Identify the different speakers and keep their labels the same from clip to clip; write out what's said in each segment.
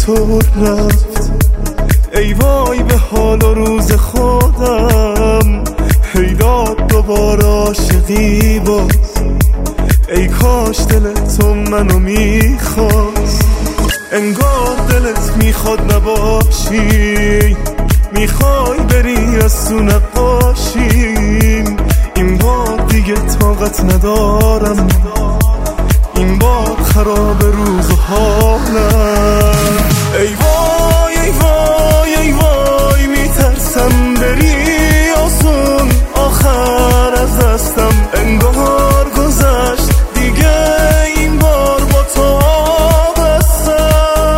Speaker 1: چطور رفت؟ ای وای به حال و روز خودم، هی داد دوباره عاشقی باز. ای کاش دل تو منو میخواست، انگار دلت میخواد نباشی، میخوای بری از تو نقاشیم. این بار دیگه طاقت ندارم، این بار خراب روز و حالم. ای وای ای وای ای وای، میترسم بری آسون، آخر از دستم انگار گذشت دیگه، این بار با تو بستم.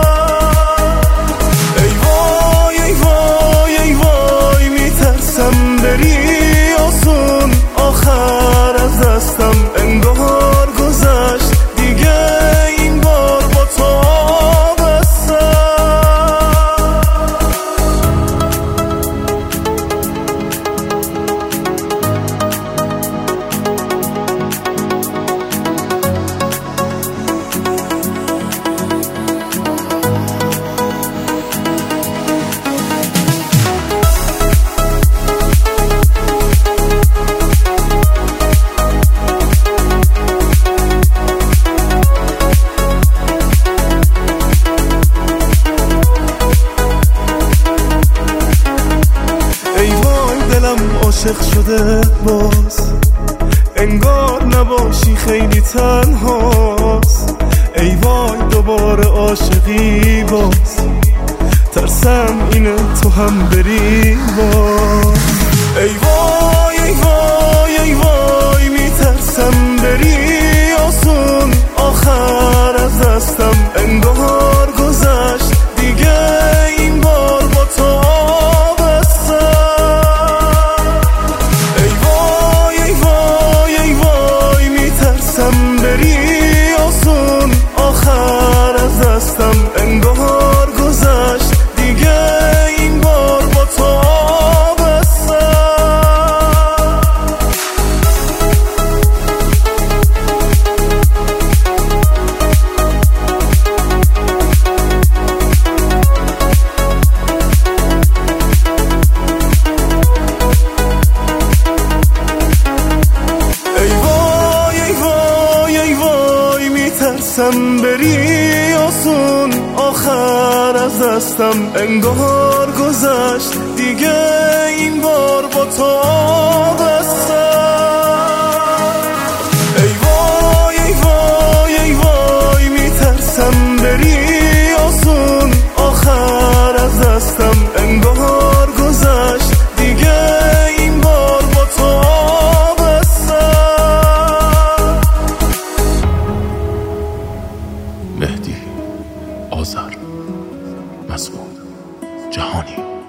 Speaker 1: ای وای ای وای ای وای، میترسم بری آسون، آخر از دستم انگار گذشت دیگه، این بار با تو بستم. عاشق شده باز، انگار نباشی خیلی تنهاست. ای وای دوباره عاشقی باز، ترسم اینه تو هم بری باز. ای وای ای وای ای وای، میترسم بری آسون، آخر از دستم انگار گذشت دیگه، این بار با تو بری آسون، آخر از دستم انگار گذشت دیگه، این بار با تو بستم. میترسم بری آسون، آخر از دستم انگار گذشت دیگه، این بار با تو بستم. ای وای ای وای ای وای، میترسم بری آسون، آخر از دستم انگار گذشت دیگه، این بار با تو
Speaker 2: مهدی آذر، مسعود جهانی.